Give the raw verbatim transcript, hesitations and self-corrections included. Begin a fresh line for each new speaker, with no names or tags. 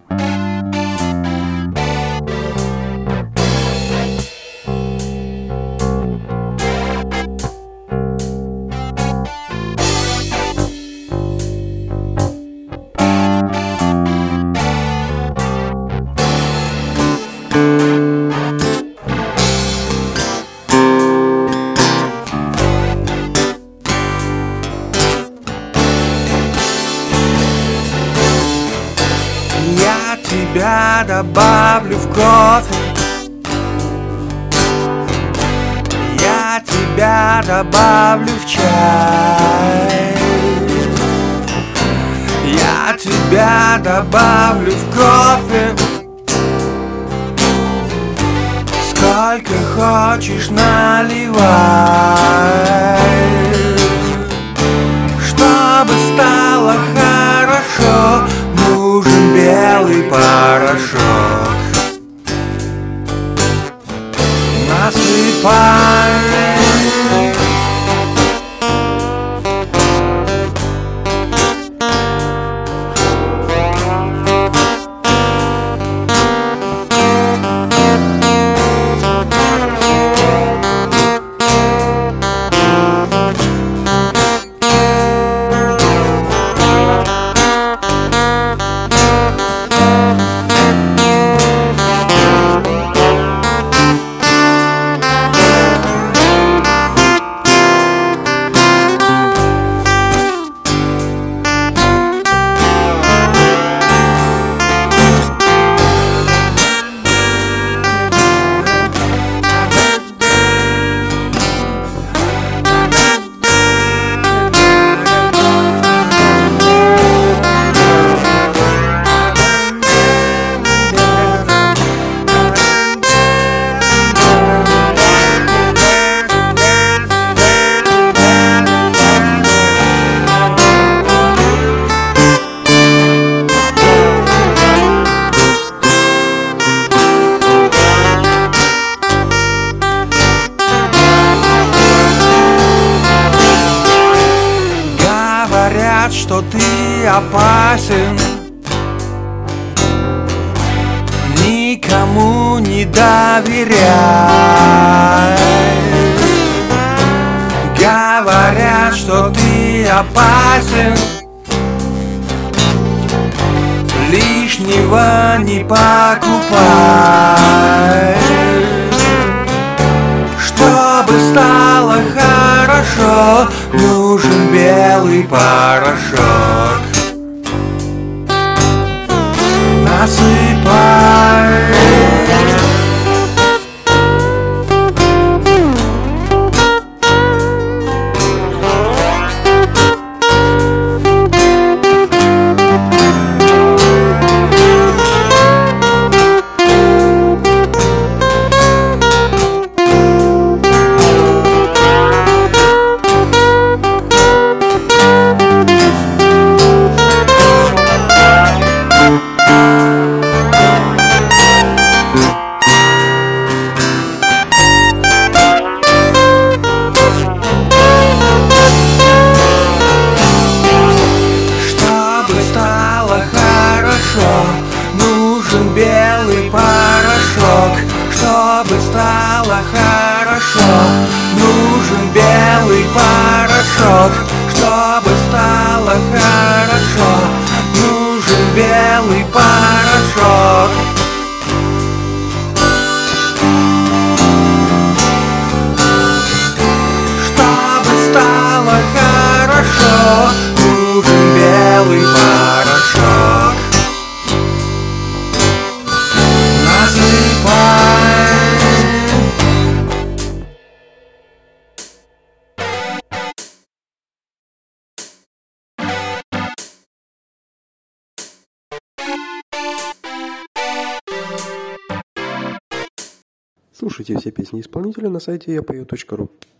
Я тебя добавлю в кофе, я тебя добавлю в чай, я тебя добавлю в кофе, сколько хочешь наливай, чтобы стало хорошо. Нужен белый порошок. Насыпай. Говорят, что ты опасен, никому не доверяй. Говорят, что ты опасен, лишнего не покупай. Чтобы стало хорошо, нужен белый порошок. Насыпай. Нужен белый порошок, чтобы стало хорошо. Нужен белый порошок, чтобы стало хорошо. Нужен белый порошок. Чтобы стало хорошо, нужен белый порошок.
Слушайте все песни исполнителя на сайте я пою точка ру.